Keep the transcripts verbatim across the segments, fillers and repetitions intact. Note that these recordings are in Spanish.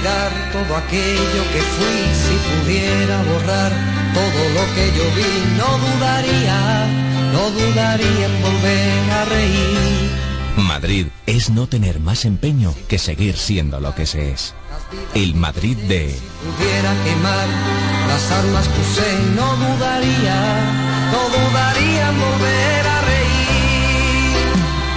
olvidar todo aquello que fui. Si pudiera borrar todo lo que yo vi, no dudaría, no dudaría en volver a reír. Madrid es no tener más empeño que seguir siendo lo que se es. El Madrid de... Si pudiera quemar las armas que usé, no dudaría, no dudaría en volver a reír.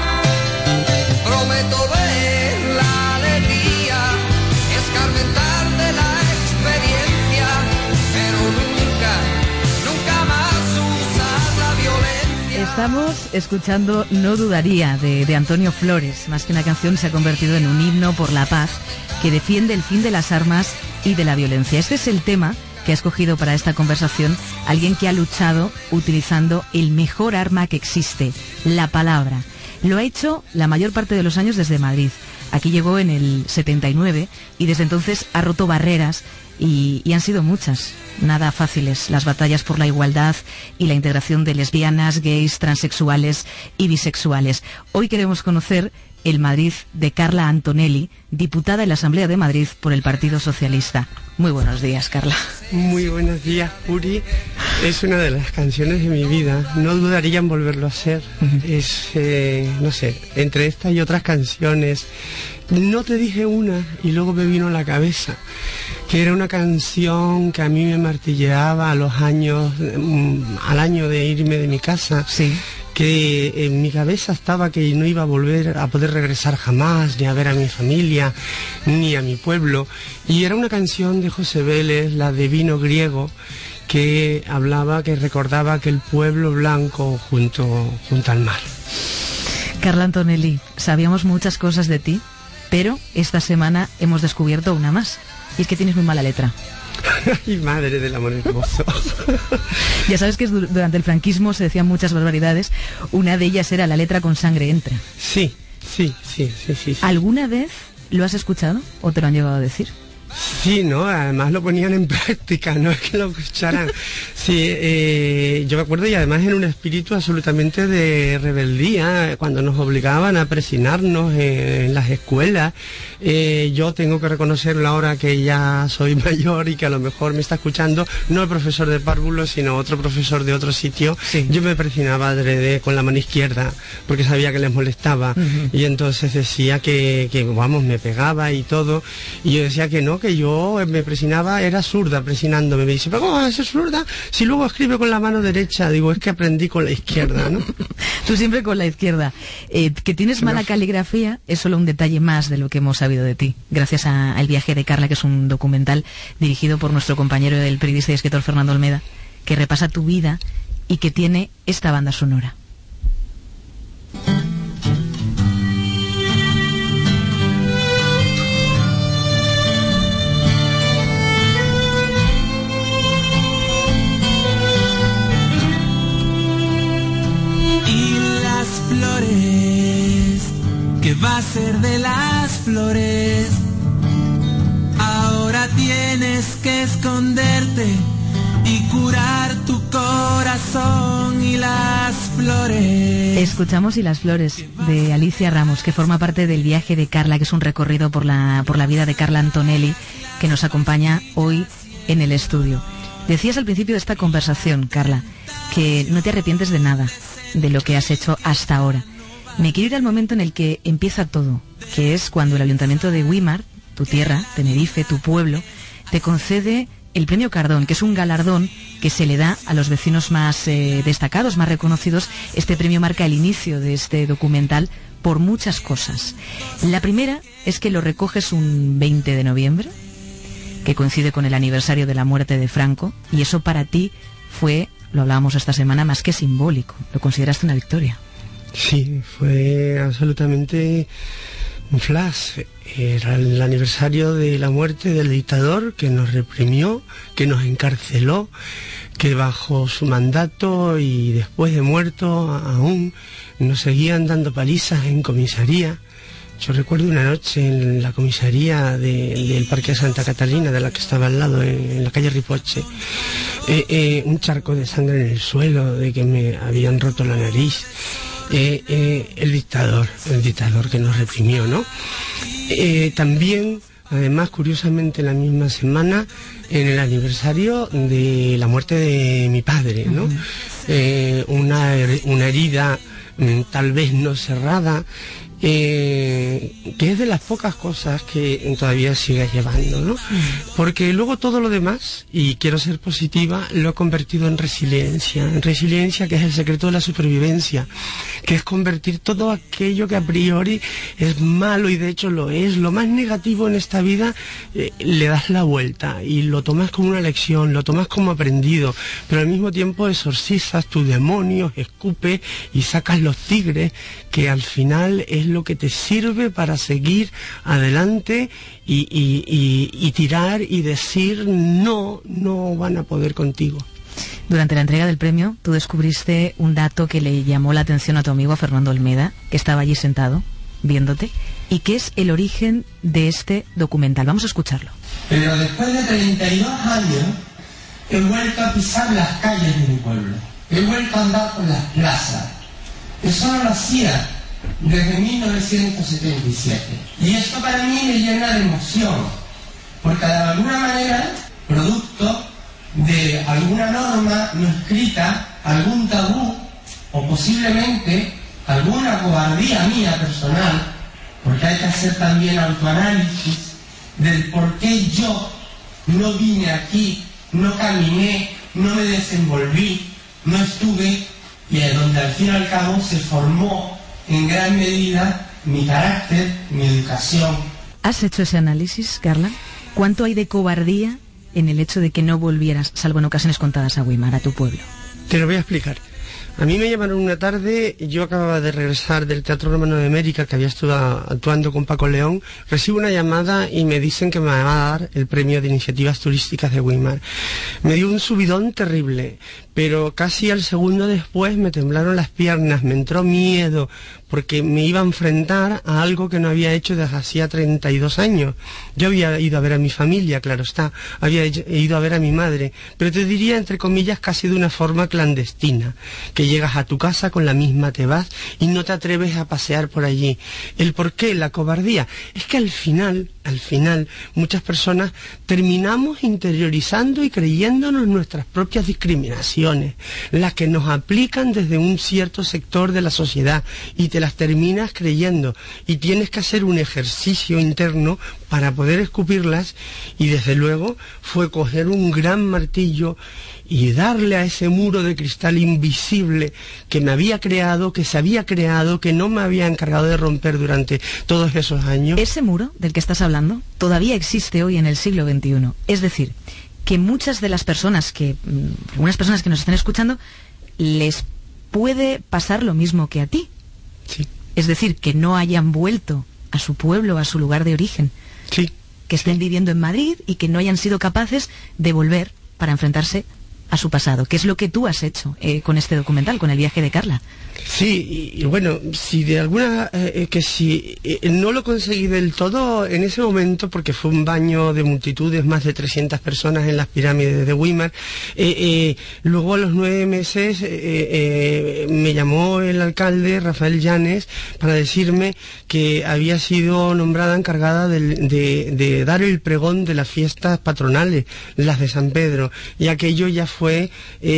Prometo ver la alegría, escarmentar de la experiencia, pero nunca, nunca más usar la violencia. Estamos escuchando No dudaría de, de Antonio Flores. Más que una canción, se ha convertido en un himno por la paz que defiende el fin de las armas y de la violencia. Este es el tema que ha escogido para esta conversación alguien que ha luchado utilizando el mejor arma que existe, la palabra. Lo ha hecho la mayor parte de los años desde Madrid. Aquí llegó en el setenta y nueve y desde entonces ha roto barreras y, y han sido muchas, nada fáciles, las batallas por la igualdad y la integración de lesbianas, gays, transexuales y bisexuales. Hoy queremos conocer el Madrid de Carla Antonelli, diputada en la Asamblea de Madrid por el Partido Socialista. Muy buenos días, Carla. Muy buenos días, Uri. Es una de las canciones de mi vida. No dudaría en volverlo a hacer. Uh-huh. Es, eh, no sé, entre estas y otras canciones. No te dije una y luego me vino a la cabeza, que era una canción que a mí me martilleaba a los años, um, al año de irme de mi casa. Sí. Que en mi cabeza estaba que no iba a volver a poder regresar jamás, ni a ver a mi familia, ni a mi pueblo. Y era una canción de José Vélez, la de Vino Griego, que hablaba, que recordaba aquel pueblo blanco junto, junto al mar. Carla Antonelli, sabíamos muchas cosas de ti, pero esta semana hemos descubierto una más. Y es que tienes muy mala letra. Ay, madre del amor hermoso. Ya sabes que durante el franquismo se decían muchas barbaridades. Una de ellas era la letra con sangre entra. Sí, sí, sí, sí, sí, sí. ¿Alguna vez lo has escuchado o te lo han llegado a decir? Sí, no, además lo ponían en práctica, no es que lo escucharan. Sí, eh, yo me acuerdo, y además en un espíritu absolutamente de rebeldía, cuando nos obligaban a presionarnos en, en las escuelas. Eh, yo tengo que reconocerlo ahora que ya soy mayor y que a lo mejor me está escuchando, no el profesor de párvulo, sino otro profesor de otro sitio. Sí. Yo me presionaba adrede con la mano izquierda, porque sabía que les molestaba. Uh-huh. Y entonces decía que, que, vamos, me pegaba y todo. Y yo decía que no, que yo me presionaba, era zurda presionándome. Me dice, pero ¿cómo vas a ser zurda si luego escribe con la mano derecha? Digo, es que aprendí con la izquierda, ¿no? Tú siempre con la izquierda. Eh, que tienes mala caligrafía es solo un detalle más de lo que hemos sabido de ti, gracias a, a El viaje de Carla, que es un documental dirigido por nuestro compañero, el periodista y escritor Fernando Olmeda, que repasa tu vida y que tiene esta banda sonora. ¿Qué va a ser de las flores? Ahora tienes que esconderte y curar tu corazón. Y las flores. Escuchamos Y las flores de Alicia Ramos, que forma parte del viaje de Carla, que es un recorrido por la, por la vida de Carla Antonelli, que nos acompaña hoy en el estudio. Decías al principio de esta conversación, Carla, que no te arrepientes de nada de lo que has hecho hasta ahora. Me quiero ir al momento en el que empieza todo, que es cuando el Ayuntamiento de Güímar, tu tierra, Tenerife, tu pueblo, te concede el Premio Cardón, que es un galardón que se le da a los vecinos más eh, destacados, más reconocidos. Este premio marca el inicio de este documental por muchas cosas. La primera es que lo recoges un veinte de noviembre, que coincide con el aniversario de la muerte de Franco, y eso para ti fue, lo hablábamos esta semana, más que simbólico. Lo consideraste una victoria. Sí, fue absolutamente un flash. Era el aniversario de la muerte del dictador que nos reprimió, que nos encarceló, que bajo su mandato y después de muerto aún nos seguían dando palizas en comisaría. Yo recuerdo una noche en la comisaría de, del Parque de Santa Catalina, de la que estaba al lado, en, en la calle Ripoche, eh, eh, un charco de sangre en el suelo, de que me habían roto la nariz. Eh, eh, el dictador, el dictador que nos reprimió, ¿no? Eh, también además, curiosamente, la misma semana, en el aniversario de la muerte de mi padre, ¿no? Uh-huh. Eh, una, una herida tal vez no cerrada, eh, que es de las pocas cosas que todavía sigue llevando, ¿no? Porque luego todo lo demás, y quiero ser positiva, lo he convertido en resiliencia, en resiliencia que es el secreto de la supervivencia, que es convertir todo aquello que a priori es malo, y de hecho lo es, lo más negativo en esta vida, eh, le das la vuelta y lo tomas como una lección, lo tomas como aprendido, pero al mismo tiempo exorcizas tus demonios, escupes y sacas los tigres, que al final es lo que te sirve para seguir adelante y, y, y, y tirar y decir no, no van a poder contigo. Durante la entrega del premio, tú descubriste un dato que le llamó la atención a tu amigo a Fernando Olmeda, que estaba allí sentado, viéndote, y que es el origen de este documental. Vamos a escucharlo. Pero después de treinta y dos años, he vuelto a pisar las calles de mi pueblo. He vuelto a andar por las plazas. Eso no lo hacía desde mil novecientos setenta y siete. Y esto para mí me llena de emoción, porque de alguna manera, producto de alguna norma no escrita, algún tabú, o posiblemente alguna cobardía mía personal, porque hay que hacer también autoanálisis del por qué yo no vine aquí, no caminé, no me desenvolví, no estuve, y es donde al fin y al cabo se formó en gran medida mi carácter, mi educación. ¿Has hecho ese análisis, Carla? ¿Cuánto hay de cobardía en el hecho de que no volvieras, salvo en ocasiones contadas, a Weimar, a tu pueblo? Te lo voy a explicar. A mí me llamaron una tarde, yo acababa de regresar del Teatro Romano de América, que había estado actuando con Paco León, recibo una llamada y me dicen que me van a dar el premio de iniciativas turísticas de Weimar. Me dio un subidón terrible, pero casi al segundo después me temblaron las piernas, me entró miedo, porque me iba a enfrentar a algo que no había hecho desde hacía treinta y dos años. Yo había ido a ver a mi familia, claro está, había ido a ver a mi madre, pero te diría, entre comillas, casi de una forma clandestina, que llegas a tu casa, con la misma te vas y no te atreves a pasear por allí. ¿El por qué? La cobardía. Es que al final, al final, muchas personas terminamos interiorizando y creyéndonos nuestras propias discriminaciones, las que nos aplican desde un cierto sector de la sociedad, y te las terminas creyendo, y tienes que hacer un ejercicio interno para poder escupirlas, y desde luego fue coger un gran martillo y darle a ese muro de cristal invisible que me había creado, que se había creado, que no me había encargado de romper durante todos esos años. Ese muro del que estás hablando todavía existe hoy en el siglo veintiuno. Es decir, que muchas de las personas que, algunas personas que nos están escuchando, les puede pasar lo mismo que a ti. Sí. Es decir, que no hayan vuelto a su pueblo, a su lugar de origen. Sí. Que estén sí. viviendo en Madrid y que no hayan sido capaces de volver para enfrentarse a su pasado, que es lo que tú has hecho eh, con este documental, con el viaje de Carla. Sí, y, y bueno, si de alguna, eh, que si eh, no lo conseguí del todo en ese momento, porque fue un baño de multitudes, más de trescientas personas en las pirámides de Weimar, eh, eh, luego a los nueve meses eh, eh, me llamó el alcalde, Rafael Llanes, para decirme que había sido nombrada encargada de, de, de dar el pregón de las fiestas patronales, las de San Pedro, y aquello ya fue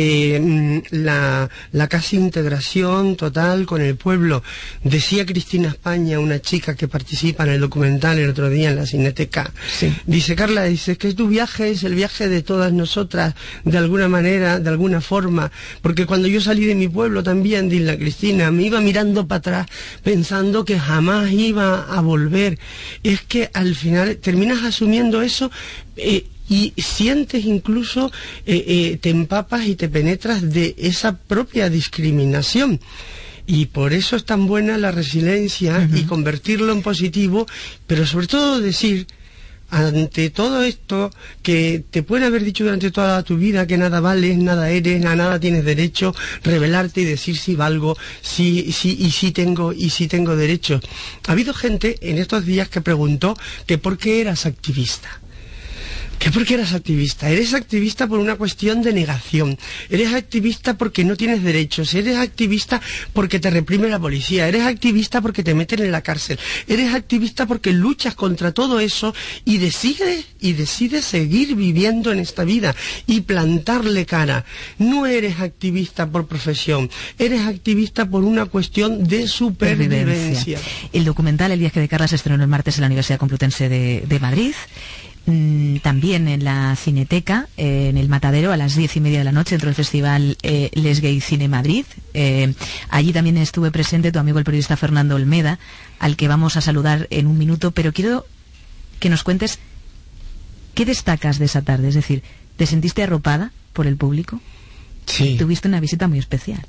eh, la, la casi integración total con el pueblo. Decía Cristina España, una chica que participa en el documental el otro día en la Cineteca, sí. dice, Carla, dice que tu viaje es el viaje de todas nosotras, de alguna manera, de alguna forma, porque cuando yo salí de mi pueblo también, dice la Cristina, me iba mirando para atrás pensando que jamás iba a volver. Es que al final terminas asumiendo eso eh, y sientes incluso, eh, eh, te empapas y te penetras de esa propia discriminación. Y por eso es tan buena la resiliencia uh-huh. y convertirlo en positivo, pero sobre todo decir, ante todo esto que te pueden haber dicho durante toda tu vida, que nada vales, nada eres, a nada tienes derecho, revelarte y decir si valgo, si, si, y si tengo, y si tengo derecho. Ha habido gente en estos días que preguntó que por qué eras activista. ¿Qué por qué eres activista? Eres activista por una cuestión de negación. Eres activista porque no tienes derechos. Eres activista porque te reprime la policía. Eres activista porque te meten en la cárcel. Eres activista porque luchas contra todo eso y decides, y decides seguir viviendo en esta vida y plantarle cara. No eres activista por profesión. Eres activista por una cuestión de supervivencia. El documental El viaje de Carla se estrenó el martes en la Universidad Complutense de, de Madrid. Mm, también en la Cineteca, eh, en el Matadero, a las diez y media de la noche, dentro del festival eh, Les Gay Cine Madrid. Eh, allí también estuve presente tu amigo el periodista Fernando Olmeda, al que vamos a saludar en un minuto, pero quiero que nos cuentes qué destacas de esa tarde. Es decir, ¿te sentiste arropada por el público? Sí. Tuviste una visita muy especial.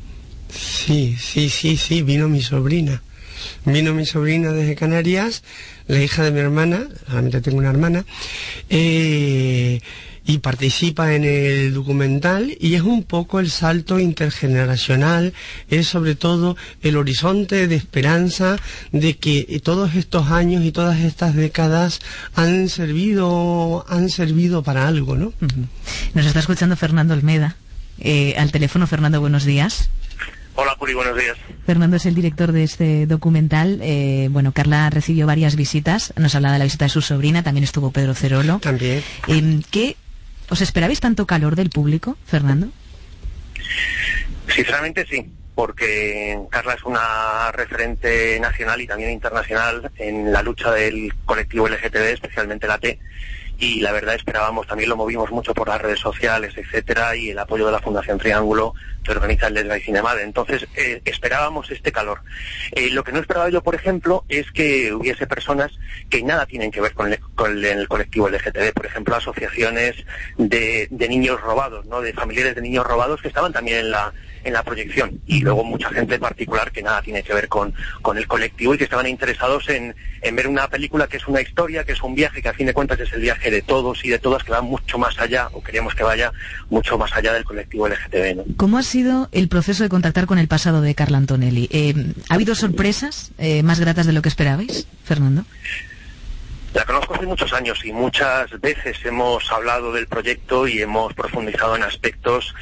Sí, sí, sí, sí, vino mi sobrina. Vino mi sobrina desde Canarias, la hija de mi hermana, realmente tengo una hermana, eh, y participa en el documental, y es un poco el salto intergeneracional, es sobre todo el horizonte de esperanza de que todos estos años y todas estas décadas han servido, han servido para algo, ¿no? Uh-huh. Nos está escuchando Fernando Olmeda, eh, al teléfono. Fernando, buenos días. Hola, Puri, buenos días. Fernando es el director de este documental. Eh, bueno, Carla recibió varias visitas. Nos hablaba de la visita de su sobrina. También estuvo Pedro Cerolo. También. Eh, ¿qué, ¿Os esperabais tanto calor del público, Fernando? Sinceramente sí, porque Carla es una referente nacional y también internacional en la lucha del colectivo L G T B, especialmente la T. Y la verdad esperábamos, también lo movimos mucho por las redes sociales, etcétera, y el apoyo de la Fundación Triángulo que organiza el Les Gay Cine Madrid. Entonces eh, esperábamos este calor. Eh, lo que no esperaba yo, por ejemplo, es que hubiese personas que nada tienen que ver con el, con el colectivo L G T B, por ejemplo, asociaciones de, de niños robados, ¿no?, de familiares de niños robados que estaban también en la en la proyección, y luego mucha gente en particular que nada tiene que ver con, con el colectivo y que estaban interesados en, en ver una película que es una historia, que es un viaje, que a fin de cuentas es el viaje de todos y de todas, que va mucho más allá, o queríamos que vaya mucho más allá del colectivo L G T B, ¿no? ¿Cómo ha sido el proceso de contactar con el pasado de Carla Antonelli? Eh, ¿Ha habido sorpresas eh, más gratas de lo que esperabais, Fernando? La conozco hace muchos años y muchas veces hemos hablado del proyecto y hemos profundizado en aspectos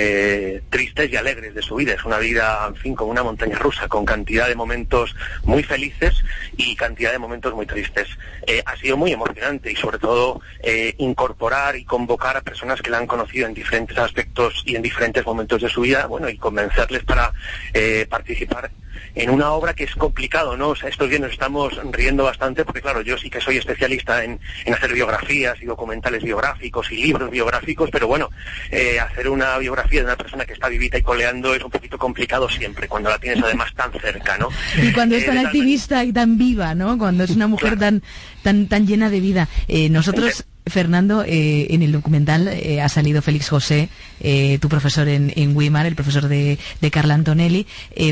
eh, tristes y alegres de su vida. Es una vida, en fin, como una montaña rusa, con cantidad de momentos muy felices y cantidad de momentos muy tristes. Eh, ha sido muy emocionante y sobre todo eh, incorporar y convocar a personas que la han conocido en diferentes aspectos y en diferentes momentos de su vida, bueno, y convencerles para eh, participar en una obra que es complicado, ¿no? O sea, estos días nos estamos riendo bastante porque, claro, yo sí que soy especialista en, en hacer biografías y documentales biográficos y libros biográficos, pero bueno, eh, hacer una biografía de una persona que está vivita y coleando es un poquito complicado siempre, cuando la tienes además tan cerca, ¿no? Y cuando es eh, tan activista y tan viva, ¿no? Cuando es una mujer claro. tan, tan, tan llena de vida. Eh, nosotros... Fernando, eh, en el documental eh, ha salido Félix José, eh, tu profesor en, en Weimar, el profesor de, de Carla Antonelli. Eh,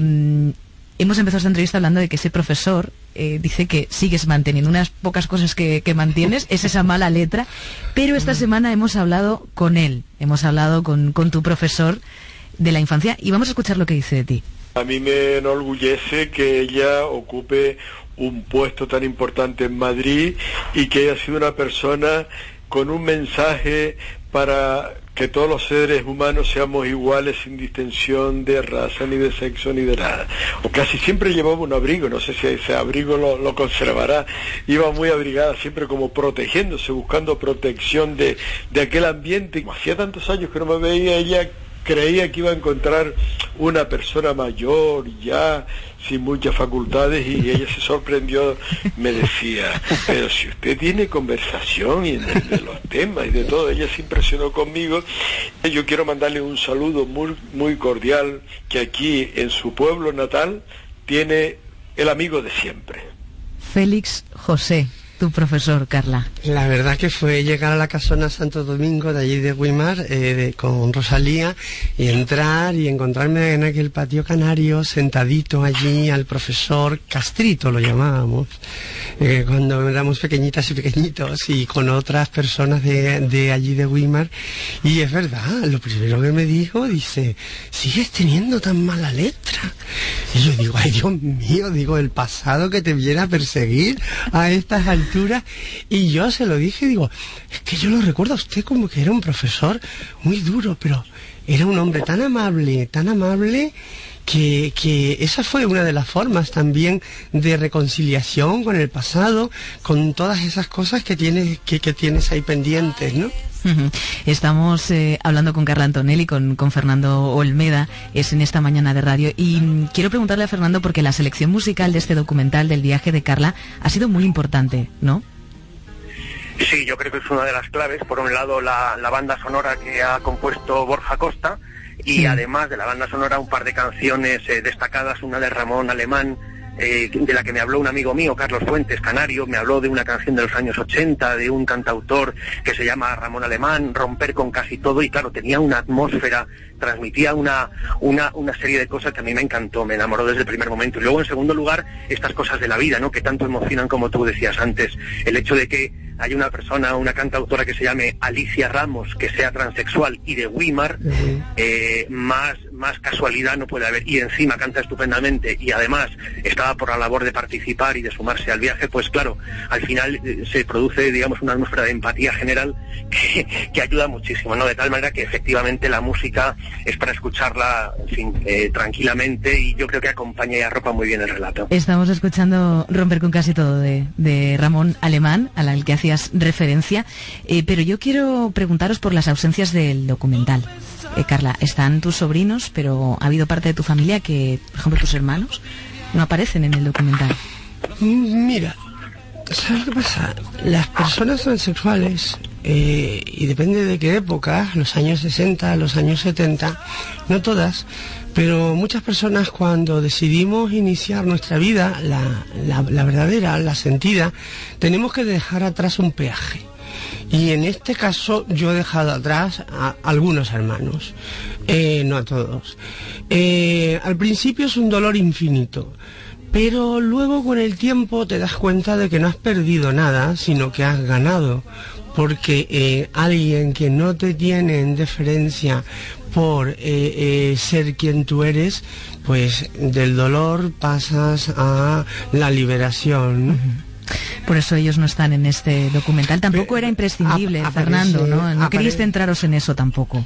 hemos empezado esta entrevista hablando de que ese profesor eh, dice que sigues manteniendo unas pocas cosas que, que mantienes, es esa mala letra, pero esta semana hemos hablado con él, hemos hablado con, con tu profesor de la infancia y vamos a escuchar lo que dice de ti. A mí me enorgullece que ella ocupe un puesto tan importante en Madrid y que haya sido una persona con un mensaje para que todos los seres humanos seamos iguales sin distinción de raza, ni de sexo, ni de nada. O casi siempre llevaba un abrigo, no sé si ese abrigo lo, lo conservará. Iba muy abrigada, siempre como protegiéndose, buscando protección de, de aquel ambiente. Hacía tantos años que no me veía, ella creía que iba a encontrar una persona mayor ya sin muchas facultades y ella se sorprendió, me decía, pero si usted tiene conversación y de, de los temas y de todo, ella se impresionó conmigo. Yo quiero mandarle un saludo muy, muy cordial, que aquí en su pueblo natal tiene el amigo de siempre. Félix José, tu profesor, Carla. La verdad que fue llegar a la casona Santo Domingo de allí de Weimar eh, de, con Rosalía y entrar y encontrarme en aquel patio canario sentadito allí al profesor Castrito, lo llamábamos, eh, cuando éramos pequeñitas y pequeñitos, y con otras personas de, de allí de Weimar. Y es verdad, lo primero que me dijo, dice, ¿sigues teniendo tan mala letra? Y yo digo, ay Dios mío, digo, el pasado que te viene a perseguir a estas alturas. aventuras. Y yo se lo dije, digo, es que yo lo recuerdo a usted como que era un profesor muy duro, pero era un hombre tan amable, tan amable, que, que esa fue una de las formas también de reconciliación con el pasado, con todas esas cosas que tienes, que, que tienes ahí pendientes, ¿no? Estamos eh, hablando con Carla Antonelli, con, con Fernando Olmeda, es en esta mañana de radio, y mm, quiero preguntarle a Fernando porque la selección musical de este documental del viaje de Carla ha sido muy importante, ¿no? Sí, yo creo que es una de las claves. Por un lado, la, la banda sonora que ha compuesto Borja Costa, y sí, además de la banda sonora, un par de canciones eh, destacadas, una de Ramón Alemán, Eh, de la que me habló un amigo mío, Carlos Fuentes, canario, me habló de una canción de los años ochenta, de un cantautor que se llama Ramón Alemán, Romper con casi todo, y claro, tenía una atmósfera, transmitía una, una, una serie de cosas que a mí me encantó, me enamoró desde el primer momento. Y luego, en segundo lugar, estas cosas de la vida, ¿no?, que tanto emocionan, como tú decías antes, el hecho de que hay una persona, una cantautora que se llame Alicia Ramos, que sea transexual y de Weimar, uh-huh. eh, más, más casualidad no puede haber, y encima canta estupendamente, y además estaba por la labor de participar y de sumarse al viaje. Pues claro, al final eh, se produce, digamos, una atmósfera de empatía general que, que ayuda muchísimo, ¿no? De tal manera que efectivamente la música es para escucharla, en fin, eh, tranquilamente, y yo creo que acompaña y arropa muy bien el relato. Estamos escuchando Romper con casi todo de, de Ramón Alemán, a la que hacías referencia, eh, pero yo quiero preguntaros por las ausencias del documental. Eh, Carla, están tus sobrinos, pero ha habido parte de tu familia que, por ejemplo, tus hermanos, no aparecen en el documental. Mira, ¿sabes qué pasa? Las personas transexuales, eh, y depende de qué época, los años sesenta, los años setenta, no todas, pero muchas personas, cuando decidimos iniciar nuestra vida, la, la, la verdadera, la sentida, tenemos que dejar atrás un peaje. Y en este caso yo he dejado atrás a algunos hermanos, eh, no a todos. Eh, al principio es un dolor infinito, pero luego con el tiempo te das cuenta de que no has perdido nada, sino que has ganado, porque eh, alguien que no te tiene en deferencia por eh, eh, ser quien tú eres, pues del dolor pasas a la liberación, ¿no? Uh-huh. Por eso ellos no están en este documental. Tampoco era imprescindible, a, aparece, Fernando, ¿no? No queríais centraros en eso tampoco.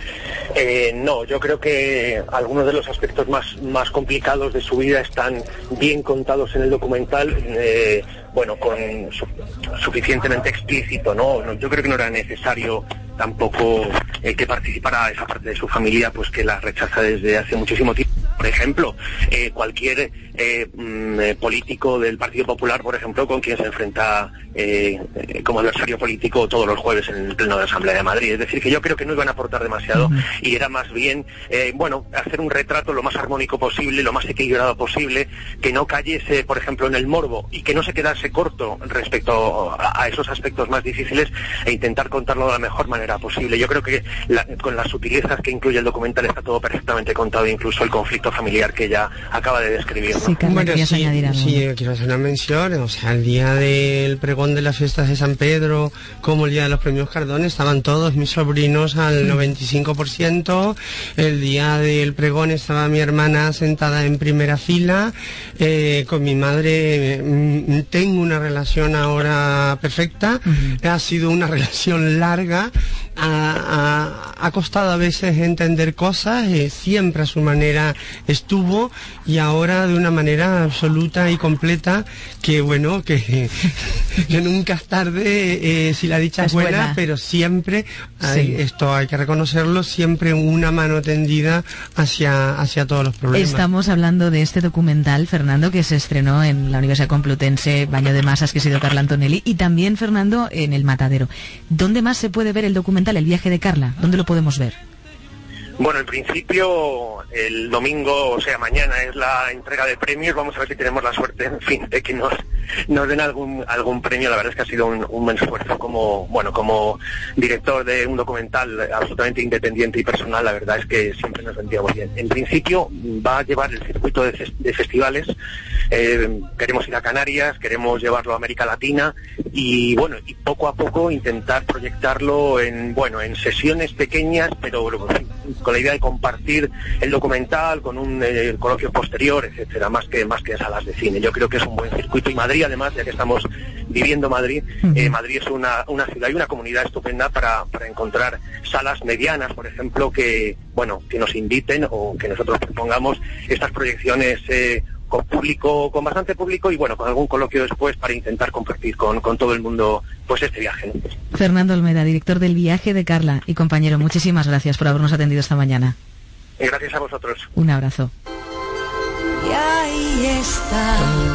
Eh, no, yo creo que algunos de los aspectos más, más complicados de su vida están bien contados en el documental, eh, bueno, con su, suficientemente explícito, ¿no? No, yo creo que no era necesario tampoco eh, que participara esa parte de su familia, pues que la rechaza desde hace muchísimo tiempo. Por ejemplo, eh, cualquier eh, mm, político del Partido Popular, por ejemplo, con quien se enfrenta eh, eh, como adversario político todos los jueves en el Pleno de la Asamblea de Madrid. Es decir, que yo creo que no iban a aportar demasiado, uh-huh. y era más bien, eh, bueno, hacer un retrato lo más armónico posible, lo más equilibrado posible, que no cayese, por ejemplo, en el morbo, y que no se quedase corto respecto a, a esos aspectos más difíciles, e intentar contarlo de la mejor manera posible. Yo creo que la, con las sutilezas que incluye el documental está todo perfectamente contado, incluso el conflicto familiar que ella acaba de describir, ¿no? Sí, Carla, bueno, sí, añadir algo. Sí, quiero hacer una mención, o sea, el día del pregón de las fiestas de San Pedro, como el día de los premios Cardón, estaban todos mis sobrinos al noventa y cinco por ciento, el día del pregón estaba mi hermana sentada en primera fila, eh, con mi madre mm, tengo una relación ahora perfecta, uh-huh. Ha sido una relación larga, ha, ha, ha costado a veces entender cosas, eh, siempre a su manera estuvo, y ahora de una manera absoluta y completa, que bueno, que, que nunca es tarde, eh, si la dicha es buena, buena, pero siempre, hay, sí. Esto hay que reconocerlo, siempre una mano tendida hacia, hacia todos los problemas. Estamos hablando de este documental, Fernando, que se estrenó en la Universidad Complutense, Baño de Masas, que ha sido Carla Antonelli, y también, Fernando, en El Matadero. ¿Dónde más se puede ver el documental, El viaje de Carla? ¿Dónde lo podemos ver? Bueno, en principio el domingo, o sea, mañana es la entrega de premios. Vamos a ver si tenemos la suerte, en fin, de que nos, nos den algún algún premio. La verdad es que ha sido un, un buen esfuerzo como, bueno, como director de un documental absolutamente independiente y personal. La verdad es que siempre nos vendría muy bien. En principio va a llevar el circuito de, fe- de festivales. Eh, queremos ir a Canarias, queremos llevarlo a América Latina y, bueno, y poco a poco intentar proyectarlo en, bueno, en sesiones pequeñas, pero con la idea de compartir el documental con un eh, coloquio posterior, etcétera, más que más que en salas de cine. Yo creo que es un buen circuito, y Madrid, además, ya que estamos viviendo Madrid. Uh-huh. Eh, Madrid es una, una ciudad y una comunidad estupenda para, para encontrar salas medianas, por ejemplo, que, bueno, que nos inviten o que nosotros propongamos estas proyecciones eh, con público, con bastante público y bueno, con algún coloquio después para intentar compartir con, con todo el mundo pues este viaje, ¿no? Fernando Olmeda, director del Viaje de Carla y compañero, muchísimas gracias por habernos atendido esta mañana. Gracias a vosotros. Un abrazo. Y ahí está,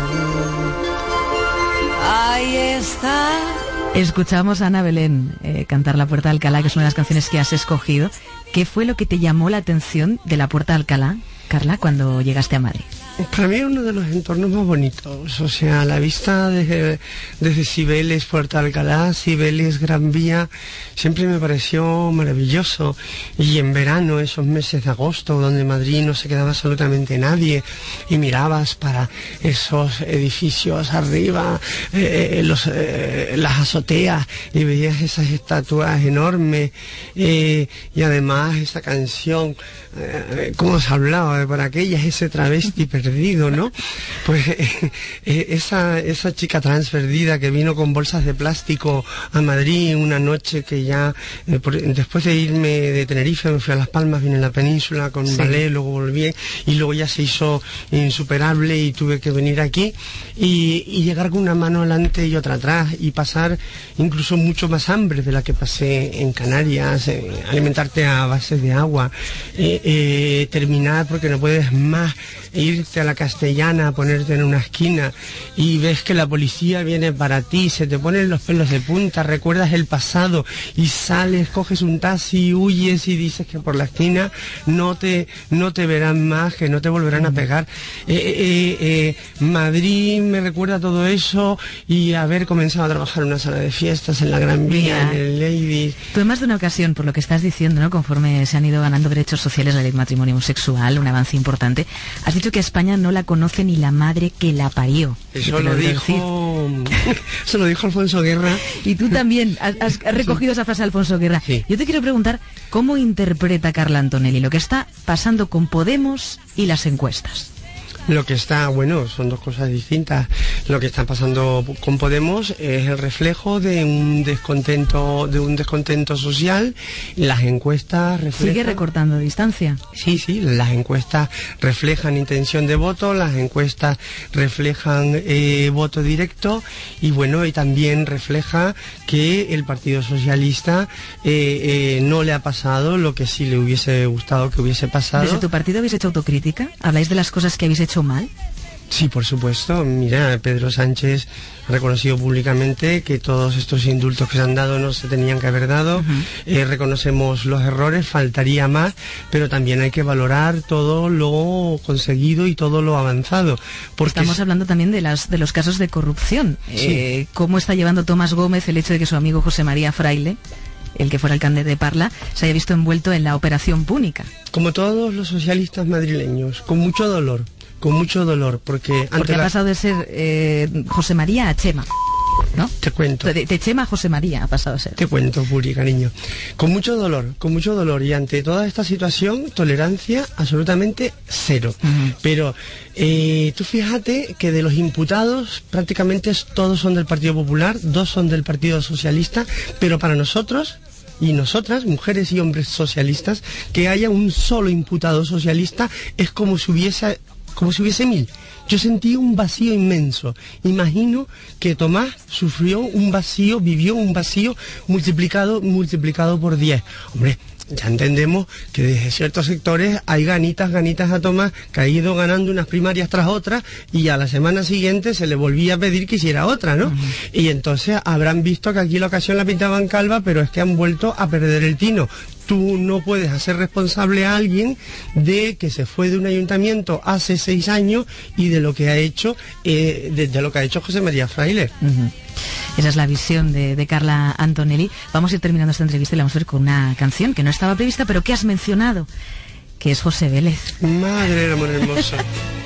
ahí está. Escuchamos a Ana Belén eh, cantar La Puerta de Alcalá, que es una de las canciones que has escogido. ¿Qué fue lo que te llamó la atención de La Puerta de Alcalá, Carla, cuando llegaste a Madrid? Para mí es uno de los entornos más bonitos, o sea, la vista desde, desde Cibeles, Puerta de Alcalá, Cibeles, Gran Vía, siempre me pareció maravilloso. Y en verano, esos meses de agosto, donde en Madrid no se quedaba absolutamente nadie, y mirabas para esos edificios arriba, eh, los, eh, las azoteas, y veías esas estatuas enormes, eh, y además esa canción, eh, cómo se hablaba de por aquellas, ese travesti perdido, ¿no? Pues eh, eh, esa esa chica trans perdida que vino con bolsas de plástico a Madrid una noche que ya eh, por, después de irme de Tenerife me fui a Las Palmas, vine a la península con un ballet, luego volví y luego ya se hizo insuperable y tuve que venir aquí y, y llegar con una mano adelante y otra atrás y pasar incluso mucho más hambre de la que pasé en Canarias, eh, alimentarte a base de agua, eh, eh, terminar porque no puedes más, irte a la Castellana, ponerte en una esquina y ves que la policía viene para ti, se te ponen los pelos de punta, recuerdas el pasado y sales, coges un taxi, huyes y dices que por la esquina no te no te verán más, que no te volverán a pegar. Eh, eh, eh, Madrid me recuerda todo eso y haber comenzado a trabajar en una sala de fiestas en la Gran Vía, en el Ladies. Tú en más de una ocasión, por lo que estás diciendo, ¿no? Conforme se han ido ganando derechos sociales la ley del matrimonio homosexual, un avance importante, has dicho que a España no la conoce ni la madre que la parió. Eso lo dijo eso lo dijo Alfonso Guerra. Y tú también has, has recogido esa frase de Alfonso Guerra. Sí. Yo te quiero preguntar, ¿cómo interpreta Carla Antonelli lo que está pasando con Podemos y las encuestas? Lo que está, bueno, son dos cosas distintas. Lo que está pasando con Podemos es el reflejo de un descontento, de un descontento social. Las encuestas reflejan... ¿Sigue recortando distancia? Sí, sí, las encuestas reflejan intención de voto, las encuestas reflejan eh, voto directo y bueno, y también refleja que el Partido Socialista eh, eh, no le ha pasado lo que sí le hubiese gustado que hubiese pasado. ¿Desde tu partido habéis hecho autocrítica? ¿Habláis de las cosas que habéis hecho mal? Sí, por supuesto. Mira, Pedro Sánchez ha reconocido públicamente que todos estos indultos que se han dado no se tenían que haber dado. Uh-huh. eh, reconocemos los errores, faltaría más, pero también hay que valorar todo lo conseguido y todo lo avanzado. Porque estamos hablando también de, las, de los casos de corrupción. Sí. Eh, ¿Cómo está llevando Tomás Gómez el hecho de que su amigo José María Fraile, el que fuera alcalde de Parla, se haya visto envuelto en la operación Púnica? Como todos los socialistas madrileños, con mucho dolor. Con mucho dolor, porque... Porque ha la... pasado de ser eh, José María a Chema, ¿no? Te cuento. De, de Chema a José María ha pasado a ser. Te cuento, Puri, cariño. Con mucho dolor, con mucho dolor. Y ante toda esta situación, tolerancia absolutamente cero. Uh-huh. Pero eh, tú fíjate que de los imputados, prácticamente todos son del Partido Popular, dos son del Partido Socialista, pero para nosotros... y nosotras, mujeres y hombres socialistas, que haya un solo imputado socialista es como si hubiese, como si hubiese mil. Yo sentí un vacío inmenso. Imagino que Tomás sufrió un vacío, vivió un vacío multiplicado, multiplicado por diez. Hombre, ya entendemos que desde ciertos sectores hay ganitas, ganitas a Tomás, que ha ido ganando unas primarias tras otras y a la semana siguiente se le volvía a pedir que hiciera otra, ¿no? Uh-huh. Y entonces habrán visto que aquí la ocasión la pintaban calva, pero es que han vuelto a perder el tino. Tú no puedes hacer responsable a alguien de que se fue de un ayuntamiento hace seis años y de lo que ha hecho, eh, de, de lo que ha hecho José María Fraile. Uh-huh. Esa es la visión de, de Carla Antonelli. Vamos a ir terminando esta entrevista y la vamos a ver con una canción que no estaba prevista, pero que has mencionado, que es José Vélez. Madre del amor hermoso.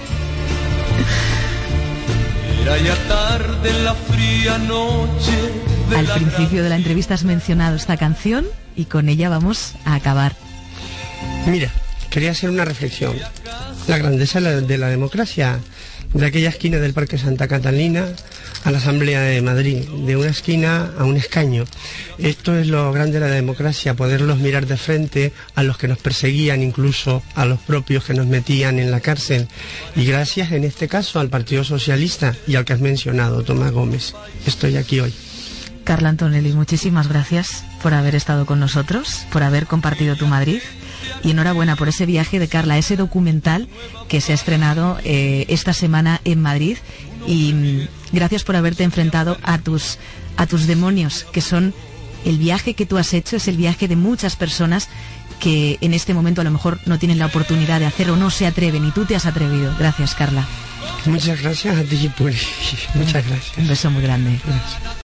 Era ya tarde en la fría noche. Al principio de la entrevista has mencionado esta canción y con ella vamos a acabar. Mira, quería hacer una reflexión. La grandeza de la, de la democracia, de aquella esquina del Parque Santa Catalina, a la Asamblea de Madrid, de una esquina a un escaño. Esto es lo grande de la democracia, poderlos mirar de frente a los que nos perseguían, incluso a los propios que nos metían en la cárcel. Y gracias en este caso al Partido Socialista y al que has mencionado, Tomás Gómez. Estoy aquí hoy. Carla Antonelli, muchísimas gracias por haber estado con nosotros, por haber compartido tu Madrid. Y enhorabuena por ese viaje de Carla, ese documental que se ha estrenado eh, esta semana en Madrid. Y mm, gracias por haberte enfrentado a tus, a tus demonios, que son el viaje que tú has hecho, es el viaje de muchas personas que en este momento a lo mejor no tienen la oportunidad de hacer o no se atreven, y tú te has atrevido. Gracias, Carla. Muchas gracias a ti, Puri. Muchas gracias. Un beso muy grande. Gracias.